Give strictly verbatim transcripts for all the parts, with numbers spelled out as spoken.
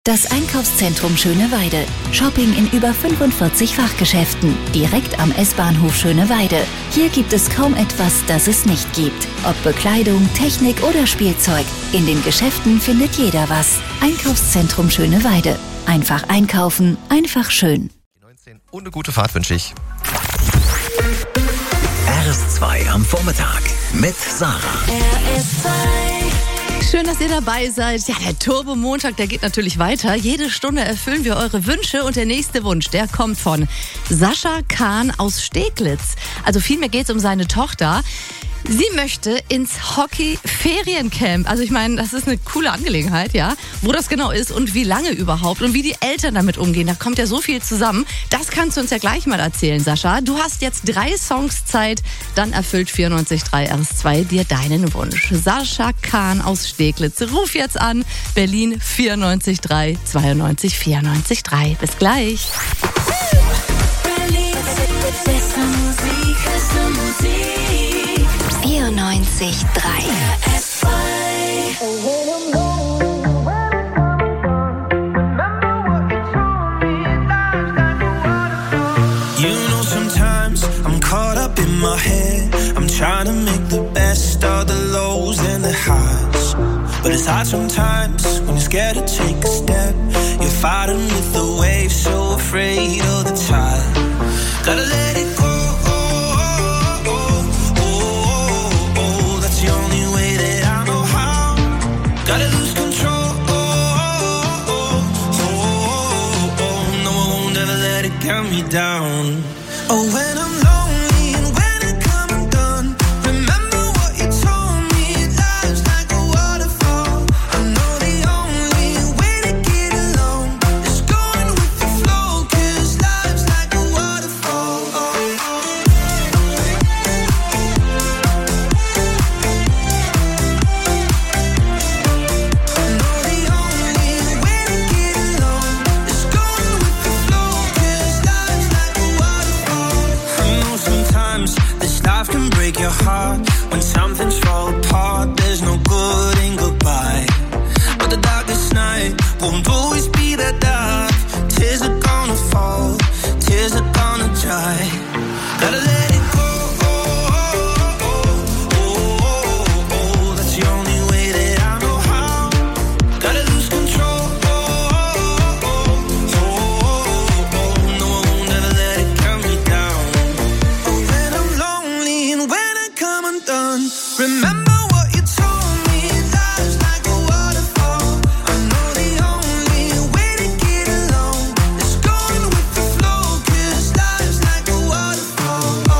Das Einkaufszentrum Schöneweide. Shopping in über fünfundvierzig Fachgeschäften. Direkt am S-Bahnhof Schöneweide. Hier gibt es kaum etwas, das es nicht gibt. Ob Bekleidung, Technik oder Spielzeug. In den Geschäften findet jeder was. Einkaufszentrum Schöneweide. Einfach einkaufen, einfach schön. neunzehn und eine gute Fahrt wünsche ich. R S zwei am Vormittag mit Sarah. R S zwei. Schön, dass ihr dabei seid. Ja, der Turbo-Montag, der geht natürlich weiter. Jede Stunde erfüllen wir eure Wünsche und der nächste Wunsch, der kommt von Sascha Kahn aus Steglitz. Also vielmehr geht es um seine Tochter. Sie möchte ins Hockey-Feriencamp. Also ich meine, das ist eine coole Angelegenheit, ja. Wo das genau ist und wie lange überhaupt und wie die Eltern damit umgehen. Da kommt ja so viel zusammen. Das kannst du uns ja gleich mal erzählen, Sascha. Du hast jetzt drei Songs Zeit. Dann erfüllt vierundneunzig Komma drei R S zwei dir deinen Wunsch. Sascha Kahn aus Steglitz. Ruf jetzt an. Berlin vierundneunzig Komma drei, zweiundneunzig vierundneunzig Komma drei. Bis gleich. vierundneunzig Komma drei. R S zwei. You know, sometimes I'm caught up in my head. I'm trying to make the best of the lows and the highs. But it's hard sometimes when you're scared to take a step. You're fighting with the waves, so afraid of the tide. Gotta let it go. Gotta lose control. Oh, oh, oh, oh, no, I won't ever let it count me down. Oh, when I'm lonely and when I come undone, remember what you told me. Life's like a waterfall. I know the only way to get along is going with the flow, 'cause life's like a waterfall. Oh, oh. Your heart when something's fall apart. There's no good in goodbye, but the darkest night won't always be that dark. Tears are gonna fall, tears are gonna dry. Gotta let it go. Remember what you told me, life's like a waterfall. I know the only way to get along is going with the flow, 'cause life's like a waterfall.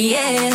yeah.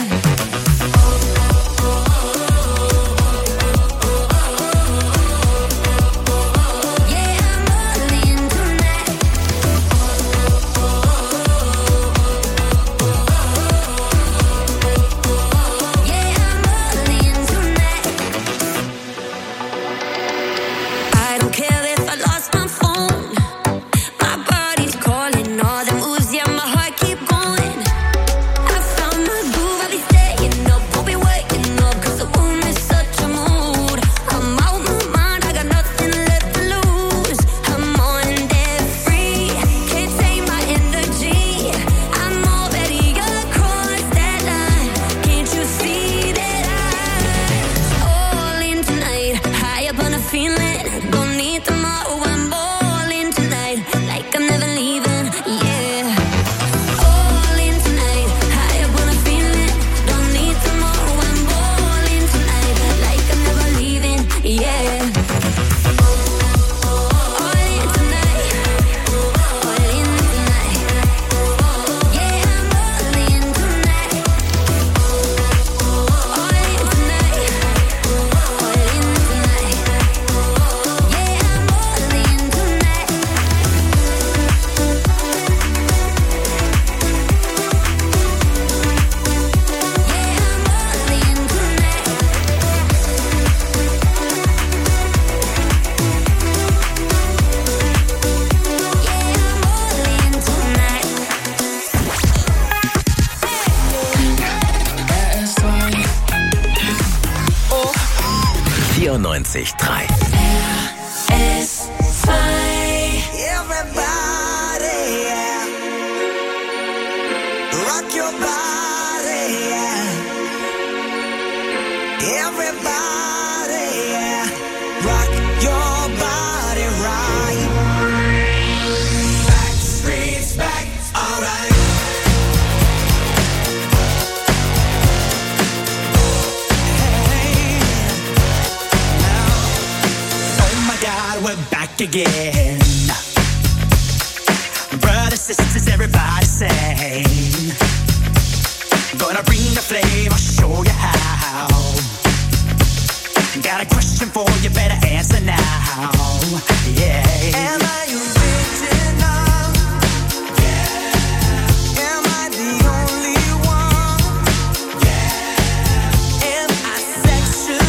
vierundneunzig Komma drei. R S zwei. Everybody, yeah. Rock your body, yeah. Everybody, yeah. Rock your body right. Backstreet's back, alright. We're back again. Brothers, sisters, everybody sing. Gonna bring the flame, I'll show you how. Got a question for you, better answer now. Yeah. Am I original? Yeah. Am I the only one? Yeah. Am I sexual?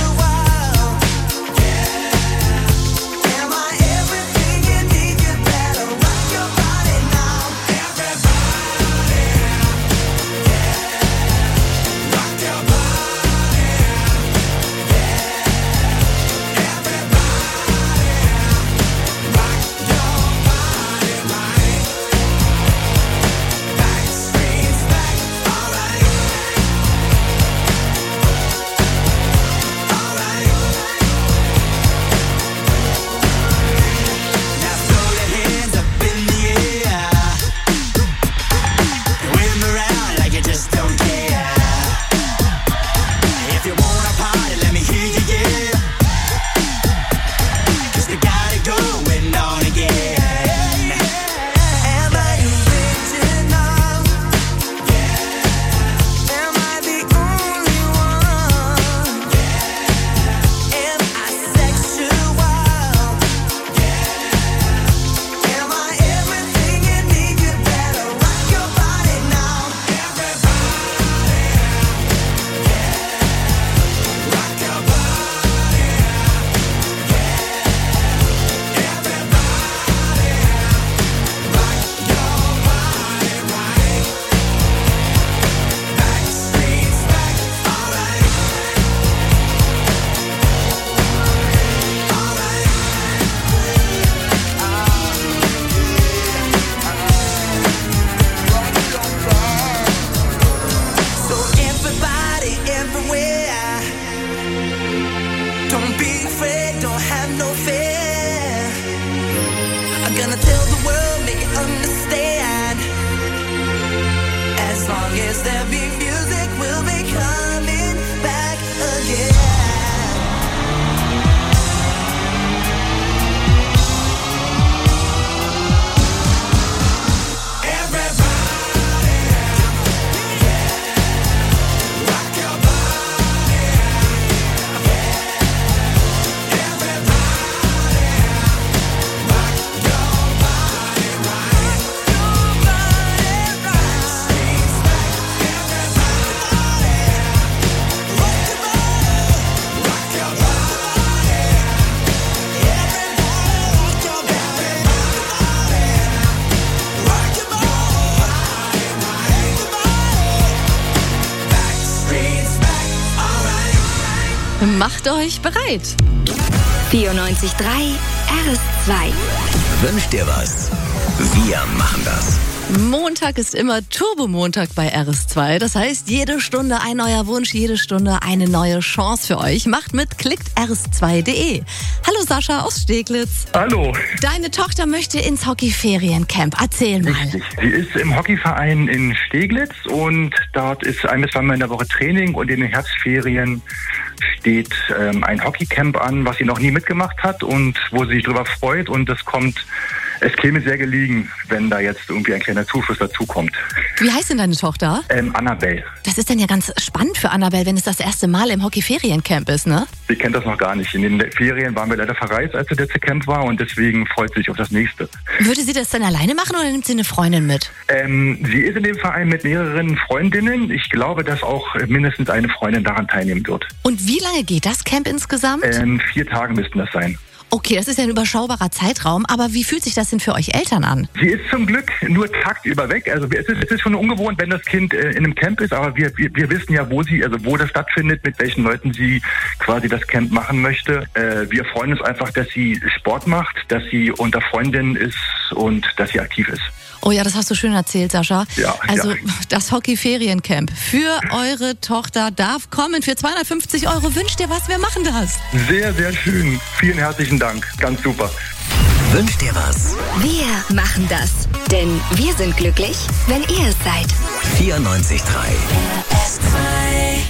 Macht euch bereit. vierundneunzig Komma drei R S zwei. Wünsch dir was? Wir machen das. Montag ist immer Turbo-Montag bei R S zwei. Das heißt, jede Stunde ein neuer Wunsch, jede Stunde eine neue Chance für euch. Macht mit, klickt r s zwei punkt d e. Hallo Sascha aus Steglitz. Hallo. Deine Tochter möchte ins Hockeyferiencamp. Erzähl mal. Richtig. Sie ist im Hockeyverein in Steglitz und dort ist ein bis zweimal in der Woche Training und in den Herbstferien steht ähm, ein Hockeycamp an, was sie noch nie mitgemacht hat und wo sie sich drüber freut, und es kommt, es käme sehr gelegen, wenn da jetzt irgendwie ein kleiner Zuschuss dazukommt. Wie heißt denn deine Tochter? Ähm, Annabelle. Das ist dann ja ganz spannend für Annabelle, wenn es das erste Mal im Hockeyferiencamp ist, ne? Sie kennt das noch gar nicht. In den Ferien waren wir leider verreist, als das letzte Camp war, und deswegen freut sie sich auf das nächste. Würde sie das dann alleine machen oder nimmt sie eine Freundin mit? Ähm, sie ist in dem Verein mit mehreren Freundinnen. Ich glaube, dass auch mindestens eine Freundin daran teilnehmen wird. Und wie lange geht das Camp insgesamt? Ähm, vier Tage müssten das sein. Okay, das ist ja ein überschaubarer Zeitraum, aber wie fühlt sich das denn für euch Eltern an? Sie ist zum Glück nur tagsüber weg. Also es ist, es ist schon ungewohnt, wenn das Kind äh, in einem Camp ist, aber wir, wir, wir wissen ja, wo sie, also wo das stattfindet, mit welchen Leuten sie quasi das Camp machen möchte. Äh, wir freuen uns einfach, dass sie Sport macht, dass sie unter Freundinnen ist und dass sie aktiv ist. Oh ja, das hast du schön erzählt, Sascha. Ja, also ja. Das Hockey-Feriencamp für eure Tochter darf kommen. Für zweihundertfünfzig Euro wünscht ihr was, wir machen das. Sehr, sehr schön. Vielen herzlichen Dank. Ganz super. Wünsch dir was? Wir machen das. Denn wir sind glücklich, wenn ihr es seid. vierundneunzig Komma drei. R S zwei.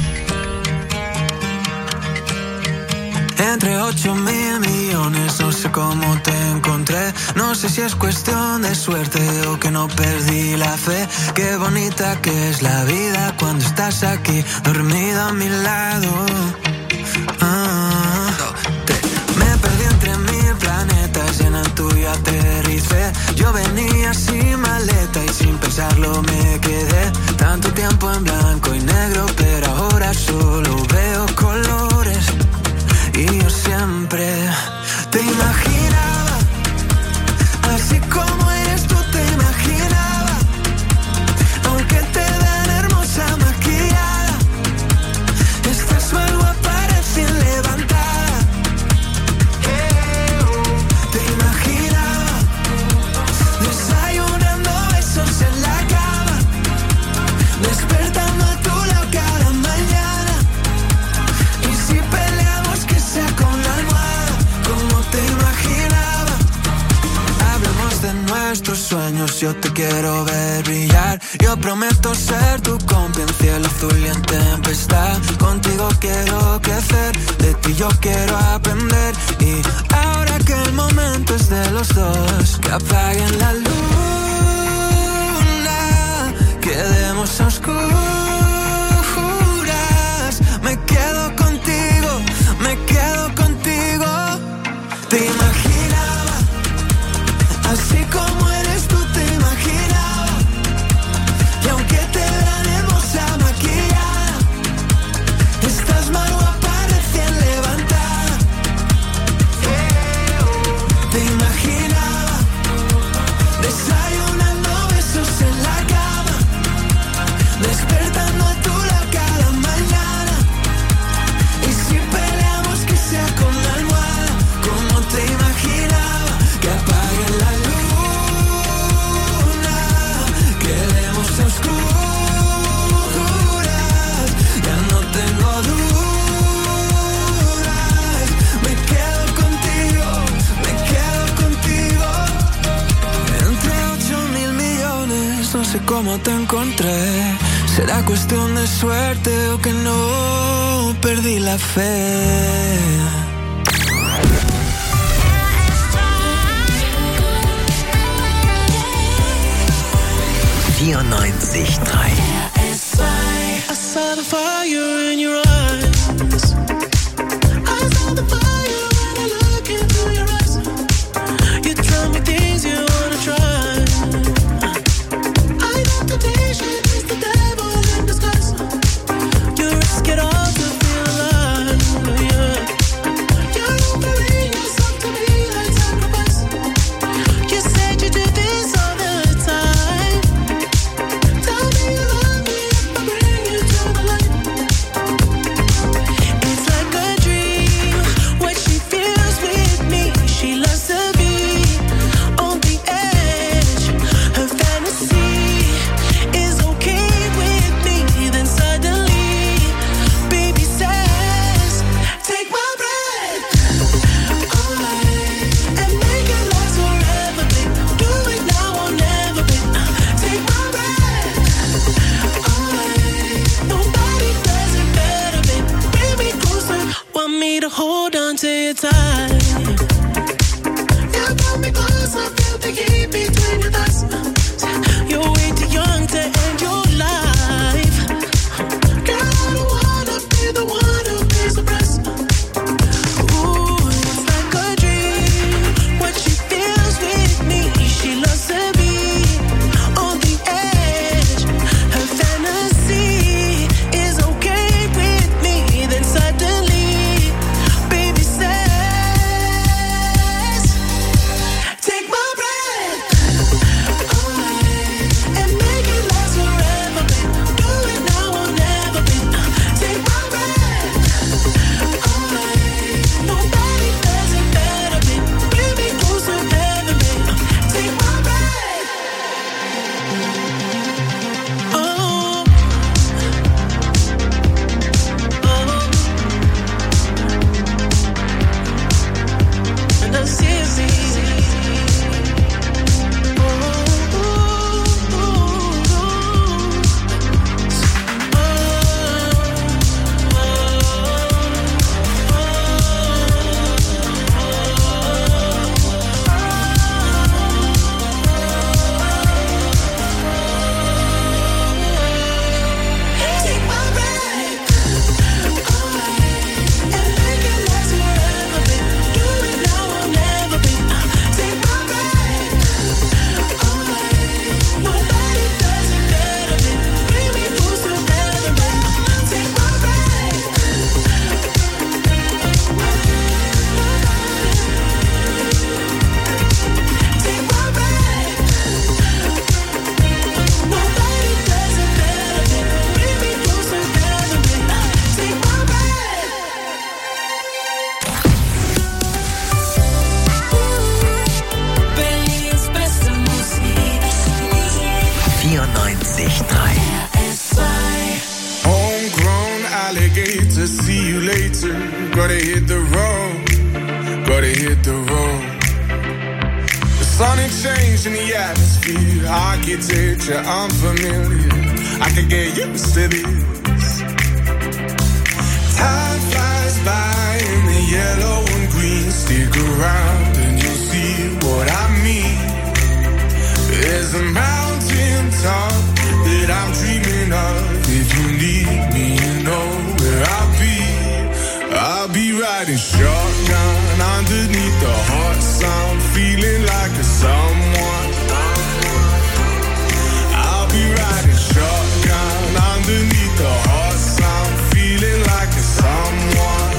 Entre ocho mil millones, no sé cómo te encontré. No sé si es cuestión de suerte o que no perdí la fe. Qué bonita que es la vida cuando estás aquí, dormida a mi lado. Ah, me perdí entre mil planetas y en el tuyo aterricé. Yo venía sin maleta y sin pensarlo me quedé. Tanto tiempo en blanco y negro, pero ahora solo veo colores. Y yo siempre te imaginaba, así como eres tú te imaginaba, aunque te ven hermosa maquillada, estás más guapa recién levantada. Te imaginaba, desayunando besos en la cama, despertando a tu lado cada mañana, y si peleamos que sea con la almohada, como te imaginaba. Hablemos de nuestros sueños, yo te quiero ver brillar. Yo prometo ser tu cómplice en cielo azul y en tempestad. Contigo quiero crecer, de ti yo quiero aprender. Y ahora que el momento es de los dos, que apaguen la luna, quedemos a oscuras. Me quedo contigo, me quedo contigo. Te imaginaba, así como eres tú te imaginaba, y aunque te vean hermosa maquillada, estás más guapa recién levantada. Te imaginaba, desayunando besos en la cama, despertando a tu lado cada mañana, y si peleamos que sea con la almohada, como te imaginaba, que apaguen la luna, quedemos a oscuras, ya no tengo dudas, me quedo contigo, me quedo contigo. Entre ocho mil millones, no sé cómo te encontré. Será cuestión de suerte o que no perdí la fe. vierundneunzig Komma drei. R S zwei. I saw the fire in your eyes. I saw the fire when I look into your eyes. You tell me things you wanna try. I know temptation is the devil in disguise. You risk it all to feel alive. Yeah. You're offering yourself to me like sacrifice. You said you do this all the time. Tell me you love me if I bring you to the light. it tight. You pull me closer, feel the heat between your thighs. You're way too young to end your life. Girl, I don't wanna be the one who pays the price. Ooh, it's like a dream. What she feels with me, she loves to be on the edge. Her fantasy is okay with me. Then suddenly, baby says, take my breath away and make it last forever, babe. Do it now or never, babe. Take my breath away. Nobody does it better, babe. Bring me close to heaven, babe. Take my breath. Oh, oh, and I see it, see it. Oh, oh, oh, take my breath away and make it last forever, babe. Do it now or never, babe. Take my breath away. Nobody does it better, babe. Bring me close to heaven, babe. Take my breath. Take my breath. Nobody does it better, babe. Bring me close to heaven, babe. Take my breath. Berlins beste Musik. vierundneunzig Komma drei. R S zwei. Homegrown alligator, see you later. Gotta hit the road, gotta hit the road. The sonic change in the atmosphere, architecture unfamiliar. I could get used to this. Time flies by in the yellow and green. Stick around and you'll see what I mean. There's a mountain top that I'm dreaming of. If you need me, you know where I'll be. I'll be riding shotgun underneath the hot sun, feeling like a someone. I'll be riding shotgun underneath the hot sun, feeling like a someone.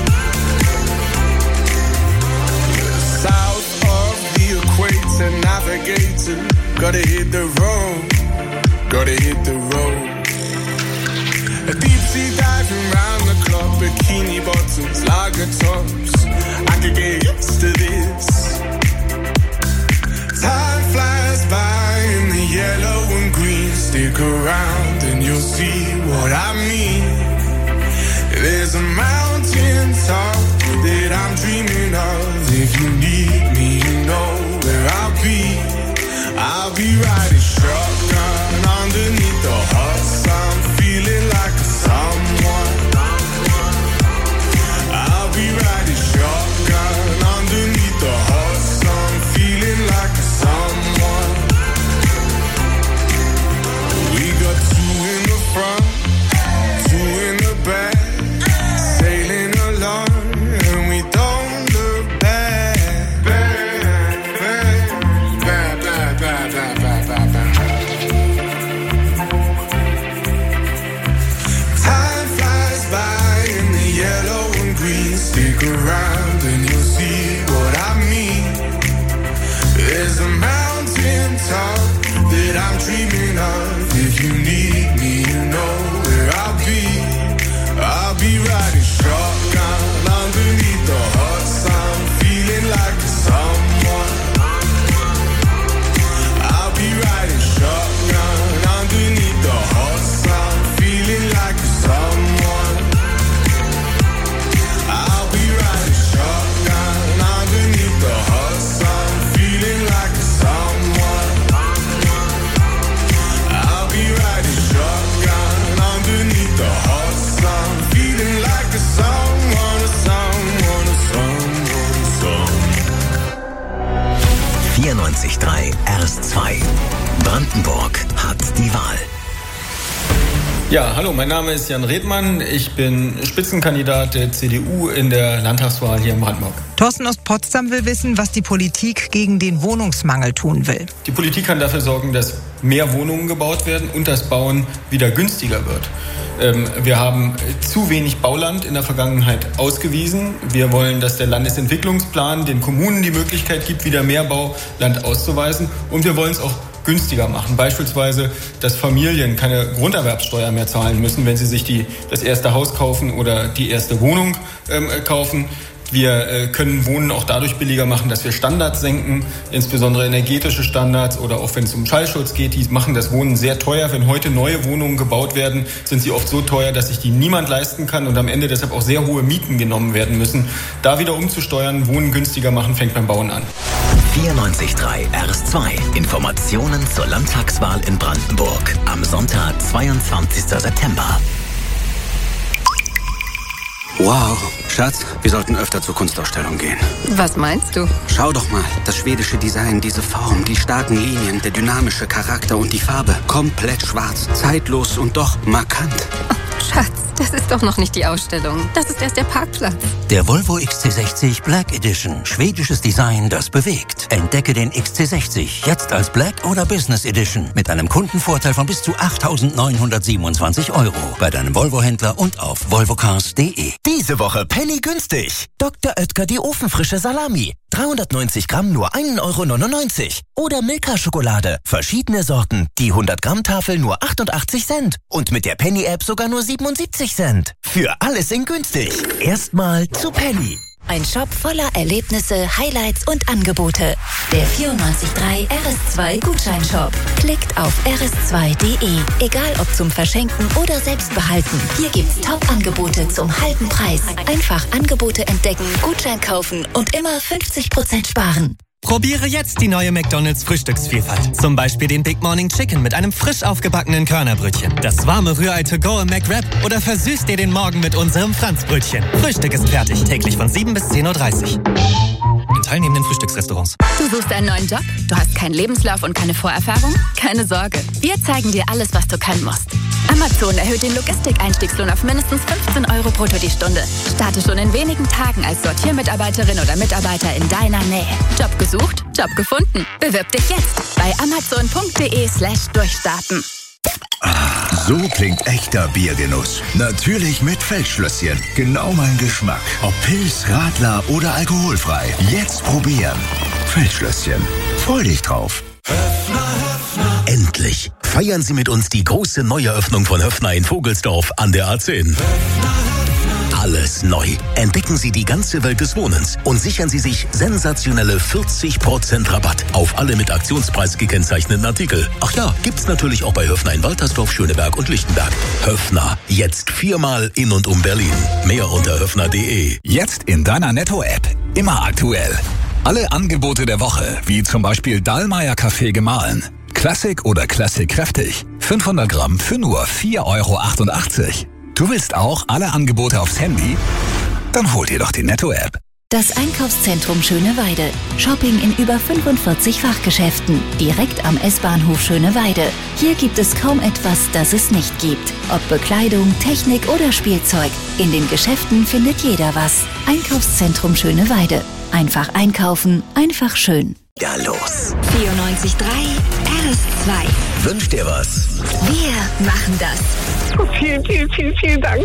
South of the equator, navigator, gotta hit the road, gotta hit the road. A deep sea diving round the clock, bikini bottoms, lager tops. I could get used to this. Time flies by in the yellow and green. Stick around and you'll see what I mean. There's a mountain top that I'm dreaming of. If you need me, you know where I'll be. I'll be riding shotgun underneath the hot sun, feeling like a someone. I'll be riding shotgun underneath the hot sun, feeling like a someone. We got two in the front, two in the back, sailing along, and we don't look back. Back, back, back, back, back, back, back, back, back. Time flies by in the yellow and green. Stick around and you'll see what I mean. There's a mountain top that I'm dreaming of. If you need me, you know where I'll be. I'll be riding shotgun underneath the hot sun, feeling like a someone. I'll be riding shotgun underneath the hot sun, feeling like a someone. I'll be riding shotgun underneath the hot sun, feeling like a someone. I'll be riding Ja, hallo, mein Name ist Jan Redmann. Ich bin Spitzenkandidat der C D U in der Landtagswahl hier in Brandenburg. Thorsten aus Potsdam will wissen, was die Politik gegen den Wohnungsmangel tun will. Die Politik kann dafür sorgen, dass mehr Wohnungen gebaut werden und das Bauen wieder günstiger wird. Ähm, wir haben zu wenig Bauland in der Vergangenheit ausgewiesen. Wir wollen, dass der Landesentwicklungsplan den Kommunen die Möglichkeit gibt, wieder mehr Bauland auszuweisen. Und wir wollen es auch günstiger machen. Beispielsweise, dass Familien keine Grunderwerbssteuer mehr zahlen müssen, wenn sie sich die, das erste Haus kaufen oder die erste Wohnung ähm, kaufen. Wir äh, können Wohnen auch dadurch billiger machen, dass wir Standards senken, insbesondere energetische Standards oder auch wenn es um Schallschutz geht. Die machen das Wohnen sehr teuer. Wenn heute neue Wohnungen gebaut werden, sind sie oft so teuer, dass sich die niemand leisten kann und am Ende deshalb auch sehr hohe Mieten genommen werden müssen. Da wieder umzusteuern, Wohnen günstiger machen, fängt beim Bauen an. vierundneunzig Komma drei R S zwei. Informationen zur Landtagswahl in Brandenburg. Am Sonntag, zweiundzwanzigsten September. Wow, Schatz, wir sollten öfter zur Kunstausstellung gehen. Was meinst du? Schau doch mal, das schwedische Design, diese Form, die starken Linien, der dynamische Charakter und die Farbe. Komplett schwarz, zeitlos und doch markant. Oh, Schatz, das ist doch noch nicht die Ausstellung. Das ist erst der Parkplatz. Der Volvo X C sechzig Black Edition. Schwedisches Design, das bewegt. Entdecke den X C sechzig jetzt als Black oder Business Edition mit einem Kundenvorteil von bis zu achttausendneunhundertsiebenundzwanzig Euro bei deinem Volvo-Händler und auf volvocars punkt de. Diese Woche Penny günstig. Doktor Oetker die ofenfrische Salami. dreihundertneunzig Gramm nur ein Euro neunundneunzig. Oder Milka-Schokolade. Verschiedene Sorten. Die hundert Gramm Tafel nur achtundachtzig Cent. Und mit der Penny-App sogar nur siebenundsiebzig Cent. Für alles in günstig. Erstmal zu Penny. Ein Shop voller Erlebnisse, Highlights und Angebote. Der vierundneunzig Komma drei R S zwei Gutscheinshop. Klickt auf r s zwei punkt de. Egal ob zum Verschenken oder selbst behalten. Hier gibt's Top-Angebote zum halben Preis. Einfach Angebote entdecken, Gutschein kaufen und immer fünfzig Prozent sparen. Probiere jetzt die neue McDonald's Frühstücksvielfalt. Zum Beispiel den Big Morning Chicken mit einem frisch aufgebackenen Körnerbrötchen. Das warme Rührei to go im McWrap oder versüßt dir den Morgen mit unserem Franzbrötchen. Frühstück ist fertig. Täglich von sieben bis zehn Uhr dreißig. In teilnehmenden Frühstücksrestaurants. Du suchst einen neuen Job? Du hast keinen Lebenslauf und keine Vorerfahrung? Keine Sorge. Wir zeigen dir alles, was du können musst. Amazon erhöht den Logistikeinstiegslohn auf mindestens fünfzehn Euro brutto die Stunde. Starte schon in wenigen Tagen als Sortiermitarbeiterin oder Mitarbeiter in deiner Nähe. Job gesucht? Job gefunden. Bewirb dich jetzt bei amazon punkt de slash durchstarten. So klingt echter Biergenuss. Natürlich mit Feldschlösschen. Genau mein Geschmack. Ob Pilz, Radler oder alkoholfrei. Jetzt probieren. Feldschlösschen. Freu dich drauf. Endlich feiern Sie mit uns die große Neueröffnung von Höffner in Vogelsdorf an der A zehn. Alles neu. Entdecken Sie die ganze Welt des Wohnens und sichern Sie sich sensationelle vierzig Prozent Rabatt auf alle mit Aktionspreis gekennzeichneten Artikel. Ach ja, gibt's natürlich auch bei Höffner in Waltersdorf, Schöneberg und Lichtenberg. Höffner, jetzt viermal in und um Berlin. Mehr unter höffner punkt de. Jetzt in deiner Netto-App. Immer aktuell. Alle Angebote der Woche, wie zum Beispiel Dallmayr Kaffee gemahlen. Classic oder Classic kräftig. fünfhundert Gramm für nur vier Euro achtundachtzig. Du willst auch alle Angebote aufs Handy? Dann hol dir doch die Netto-App. Das Einkaufszentrum Schöneweide. Shopping in über fünfundvierzig Fachgeschäften. Direkt am S-Bahnhof Schöneweide. Hier gibt es kaum etwas, das es nicht gibt. Ob Bekleidung, Technik oder Spielzeug. In den Geschäften findet jeder was. Einkaufszentrum Schöneweide. Einfach einkaufen, einfach schön. Ja, los. vierundneunzig Komma drei R S zwei. Wünsch dir was. Wir machen das. Oh, vielen, vielen, vielen, vielen Dank.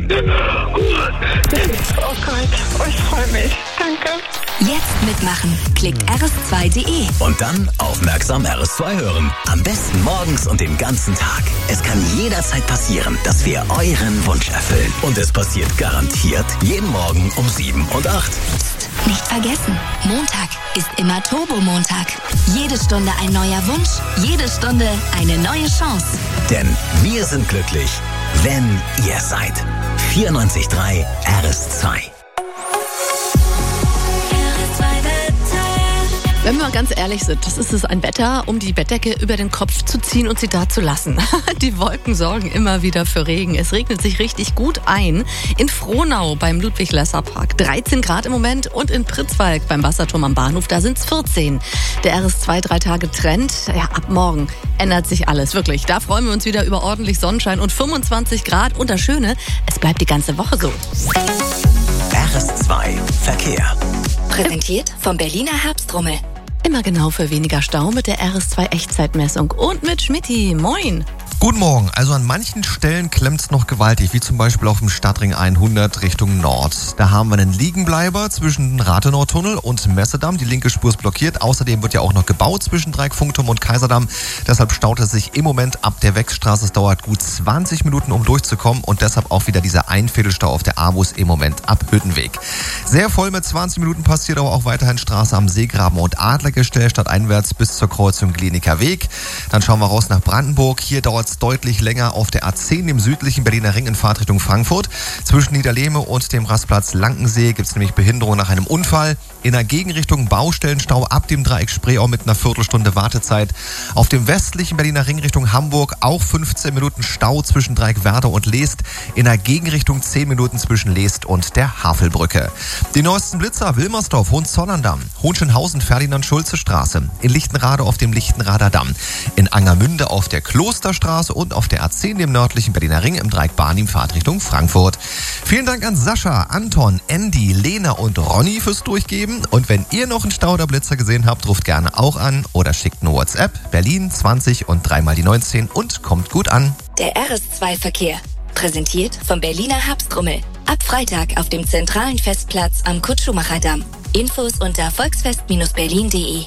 Oh Gott, ich freue mich. Danke. Jetzt mitmachen. Klickt r s zwei punkt de. Und dann aufmerksam R S zwei hören. Am besten morgens und den ganzen Tag. Es kann jederzeit passieren, dass wir euren Wunsch erfüllen. Und es passiert garantiert jeden Morgen um sieben und acht. Nicht vergessen, Montag ist immer Turbo-Montag. Jede Stunde ein neuer Wunsch, jede Stunde eine neue Chance. Denn wir sind glücklich, wenn ihr seid. vierundneunzig Komma drei R S zwei. Wenn wir mal ganz ehrlich sind, das ist es ein Wetter, um die Bettdecke über den Kopf zu ziehen und sie da zu lassen. Die Wolken sorgen immer wieder für Regen. Es regnet sich richtig gut ein. In Frohnau beim Ludwig-Lesser-Park dreizehn Grad im Moment und in Pritzwalk beim Wasserturm am Bahnhof, da sind es vierzehn. Der R S zwei drei Tage Trend, ja, ab morgen ändert sich alles, wirklich. Da freuen wir uns wieder über ordentlich Sonnenschein und fünfundzwanzig Grad. Und das Schöne, es bleibt die ganze Woche so. R S zwei Verkehr. Präsentiert vom Berliner Herbstrummel. Immer genau für weniger Stau mit der R S zwei Echtzeitmessung und mit Schmitty. Moin! Guten Morgen. Also an manchen Stellen klemmt's noch gewaltig, wie zum Beispiel auf dem Stadtring hundert Richtung Nord. Da haben wir einen Liegenbleiber zwischen Rathenau-Tunnel und Messedamm. Die linke Spur ist blockiert. Außerdem wird ja auch noch gebaut zwischen Dreieck-Funkturm und Kaiserdamm. Deshalb staut es sich im Moment ab der Wechstraße. Es dauert gut zwanzig Minuten, um durchzukommen. Und deshalb auch wieder dieser Einviertelstau auf der A-Bus im Moment ab Hüttenweg. Sehr voll mit zwanzig Minuten passiert aber auch weiterhin Straße am Seegraben und Adlergestell stadteinwärts bis zur Kreuzung Gleniker Weg. Dann schauen wir raus nach Brandenburg. Hier dauert es deutlich länger auf der A zehn, dem südlichen Berliner Ring in Fahrtrichtung Frankfurt. Zwischen Niederlehme und dem Rastplatz Lankensee gibt es nämlich Behinderung nach einem Unfall. In der Gegenrichtung Baustellenstau ab dem Dreieck Spreeau mit einer Viertelstunde Wartezeit. Auf dem westlichen Berliner Ring Richtung Hamburg auch fünfzehn Minuten Stau zwischen Dreieck Werder und Leest. In der Gegenrichtung zehn Minuten zwischen Leest und der Havelbrücke. Die neuesten Blitzer: Wilmersdorf, Hohenzollern-Damm, Hohenschönhausen, Ferdinand-Schulze-Straße, in Lichtenrade auf dem Lichtenrader Damm, in Angermünde auf der Klosterstraße und auf der A zehn, dem nördlichen Berliner Ring, im Dreieck Barnim Fahrtrichtung Frankfurt. Vielen Dank an Sascha, Anton, Andy, Lena und Ronny fürs Durchgeben. Und wenn ihr noch einen Stau oder Blitzer gesehen habt, ruft gerne auch an oder schickt eine WhatsApp. Berlin zwanzig und dreimal die neunzehn und kommt gut an. Der R S zwei Verkehr. Präsentiert vom Berliner Herbstrummel. Ab Freitag auf dem zentralen Festplatz am Kurt-Schumacher-Damm. Infos unter volksfest Bindestrich berlin punkt de.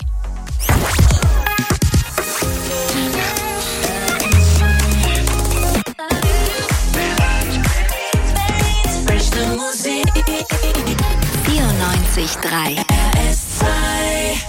vierundneunzig Komma drei R S zwei.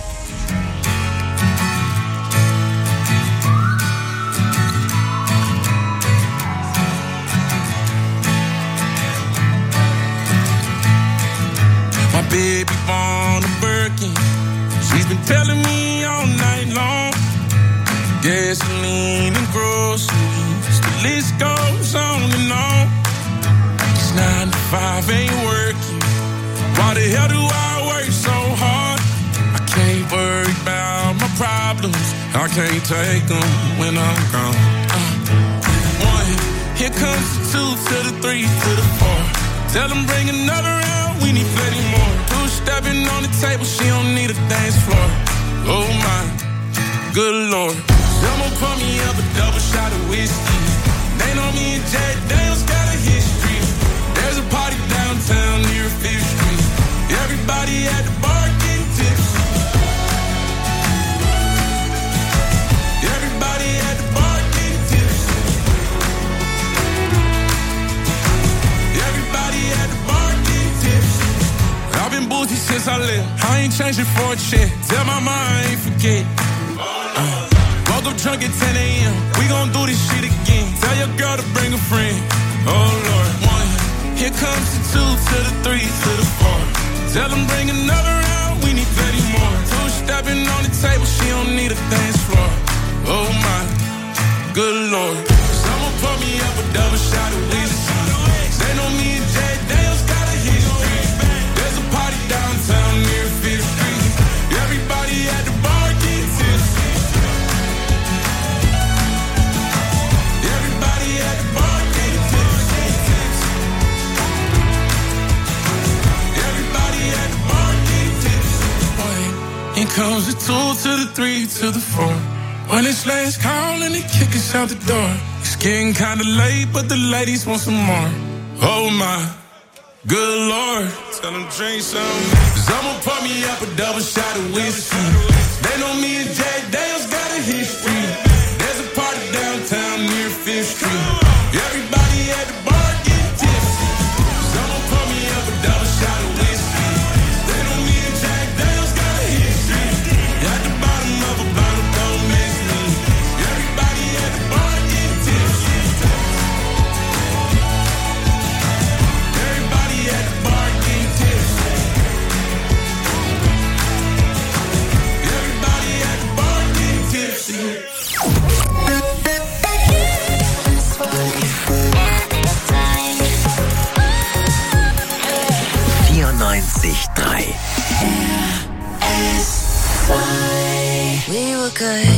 My baby born a Birkin. She's been telling me all night long. Gasoline and groceries, the list goes on and on. It's nine to five, ain't working. Why the hell do I work so hard? I can't worry about my problems. I can't take them when I'm gone. Uh, one, here comes the two to the three to the four. Tell them bring another round, we need plenty more. Two stepping on the table, she don't need a dance floor. Oh my, good lord. Someone pour me up a double shot of whiskey. They know me and Jack Daniels got a history. There's a party downtown near Fifth Street. Everybody at the bar getting tipsy. Everybody at the bar getting tipsy. Everybody at the bar getting tipsy. I've been boozy since I left. I ain't changing for a check. Tell my mom I ain't forget. Uh, woke up drunk at ten a.m. We gon' do this shit again. Tell your girl to bring a friend. Oh Lord. One, here comes the two to the three to the four. Tell them bring another round, we need plenty more. Two stepping on the table, she don't need a dance floor. Oh my, good lord. Someone pour me up a double shot of whiskey. They know me and Jack Daniels got a history. There's a party downtown near Fifth Street. Everybody at the bar getting tipsy. Everybody at the bar getting tipsy. Everybody at the bar getting tipsy. Here comes the two to the three to the four. When it's last call and they kick us out the door. It's getting kinda late, but the ladies want some more. Oh my, good lord. Tell them drink some. Someone pour me up a double shot of whiskey. They know me and Jack Daniels got a history. There's a party downtown near Fifth Street. Everybody at the bar getting tipsy. Someone pour me up a double shot of whiskey. They know me and Jack Daniels got a history. At the bottom of a bottle, don't miss me. Everybody at the bar getting tipsy. Everybody at the bar getting tipsy. good.